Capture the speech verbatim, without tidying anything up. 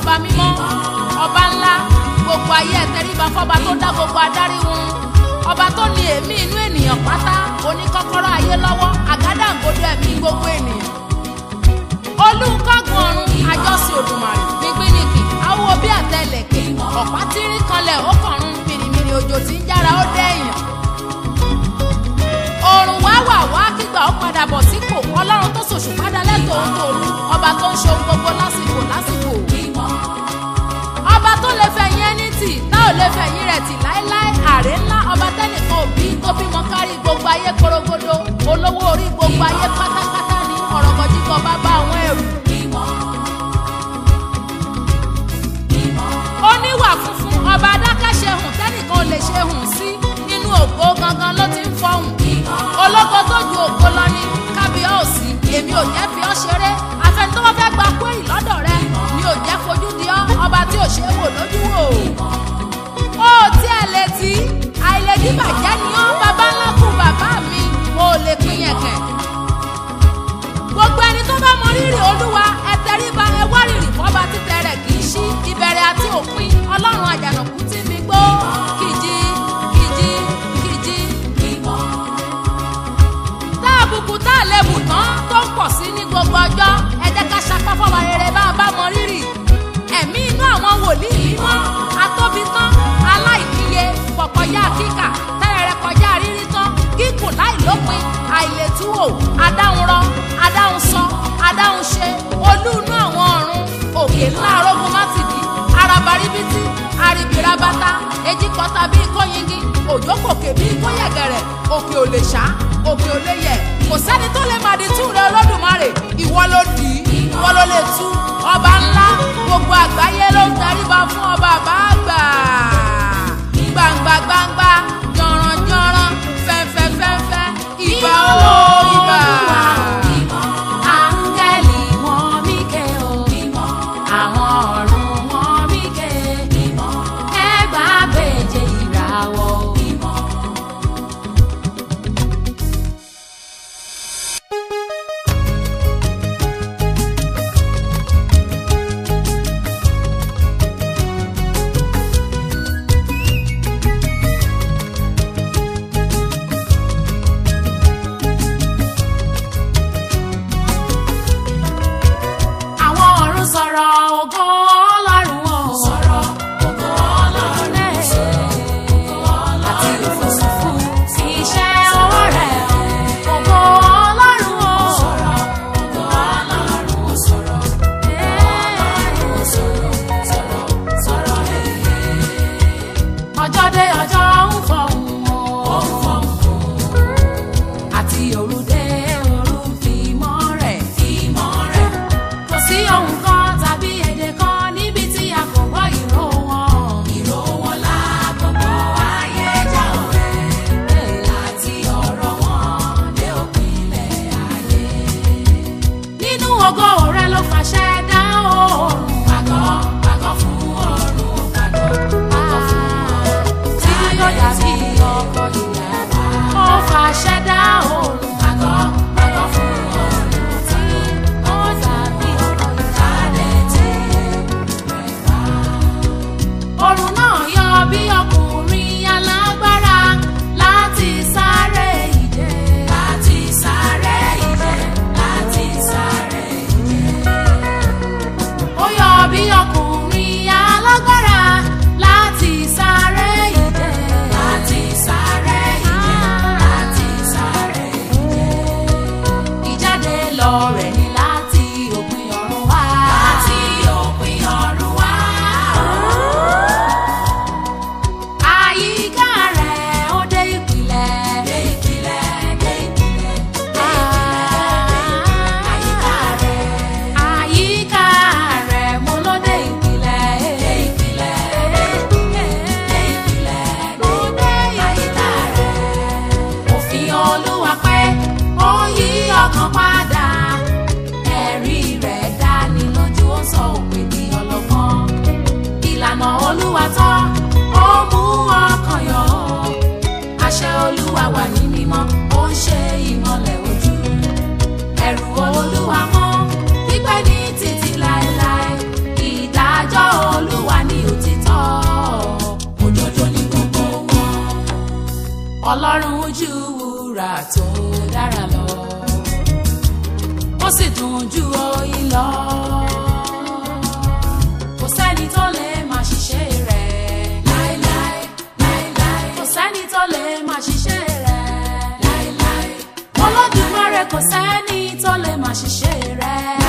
ọba mímọ́ ọba ńlá gbogbo ayé ẹ tẹríba fọ́ba tó dá gbogbo adarí wọn ọba tó ní èémí inú ènìyàn pátá oníkọ́kọ́rọ́ ayé lọ́wọ́ àgádágodo ẹ̀mí gbogbo ènìyàn olùkọ́gun ọ̀run àjọsìn Òdùmarè nígbìnìkì awo bí àtẹlẹ̀kẹ̀ ọ̀pá tí ń kanlẹ̀ ó kọ̀run mìrìmìrì òjò tí ń jára ó dẹ̀yìn òrùn wá wà wá kígbà ó padà bọ̀ sípò ọlọ́run tó ṣòṣù padà lẹ́tọ̀ọ́ tòru ọba tó ń ṣe ohun gbogbo lásìkò lásìkò ọba tó lè fẹ̀yìn ẹni tì tá ò lè fẹ̀yìn rẹ̀ tì láéláé àrè ńlá ọba tẹ́nìkan òbí tó bímọ kárí gbogbo ayé korogodo olówó orí gbogbo ayé pátápátá ní ọ̀rọ̀mọ̀jíkọ̀ bàbá àwọn ẹrù. oníwà funfun ọba adákẹ́ṣe hùn tẹ́nìkan ò lè ṣe hùn sí nínú ògo gangan ló ti ń fọhùn ológo tó ju ògo lọ ní kábíyèsí èmi ò jẹ́ fi ọ́ ṣeré afẹ́ni tó wọ́n fẹ́ gba kúrì lọ́dọ̀ rẹ mi ò jẹ́ fojú di ọ́ ọba tí ò ṣe é wò lójú wò ó tí ẹ lè tí àìlèdí bàjẹ́ ni ọ́ bàbá ńlá kù bàbá mi mo lè pín yẹn kẹ̀ gbogbo ẹni tó bá mọ rírì olúwa ẹ tẹríba ẹ wá rírì fọ́ba títẹ rẹ̀ kì í ṣí ìbẹ̀rẹ̀ àti òpin ọlọ́run àjànàkú tí mi gbó kìjì kìjì kìjì tá àbùkù tá àlebù tán tó ń pọ̀ sí ní gbogbo ọjọ́ ẹ jẹ́ ká sapá fọ́ba rere bá a bá mọ rírì ẹ̀mí inú àwọn wòlíì mímọ́ atóbi tán aláìníye pọ̀kọjá kíkà tẹ́rẹ̀rẹ̀ kọjá rírí tán kíkùn láìlópin àìlètúwò adáhunrọ adáhunsọ adáhunṣe olú inú àwọn ọ̀run òkè ńlá arógun mátìdì arabaribiti arìbìrabata ejikọta bíi kóyingi òjò kòkè bíi kóyẹ̀gẹ̀rẹ̀ òkè ò lè ṣá òkè ò lè yẹ kò sẹ́ni tó lè màdí tú rẹ Olódùmarè ìwọ ló dì í ìwọ ló lè tú ọba ńlá gbogbo àgbáyé ló ń tẹríba fún ọba àbáàgbà gbangba gbangba jọ̀ràn jọ̀ràn fẹ́fẹ́ fẹ́fẹ́ ìbà ó ìbà. áńgẹ́lì wọn míkẹ́ o àwọn ọ̀run wọn míkẹ́ ẹgbàá gbèjè ìràwọ̀. Olúwa mọ́ pípẹ́ ní títí láéláé ìdájọ́ ọlọ́run ojú wúrà tó dára lọ ó sì dùn ju oyin lọ kò sẹ́ni tó lè máa ṣiṣẹ́ rẹ̀ láéláé láéláé kò sẹ́ni tó lè máa ṣiṣẹ́ rẹ̀ láéláé Olódùmarè kò sẹ́ni tó lè máa ṣiṣẹ́ rẹ̀.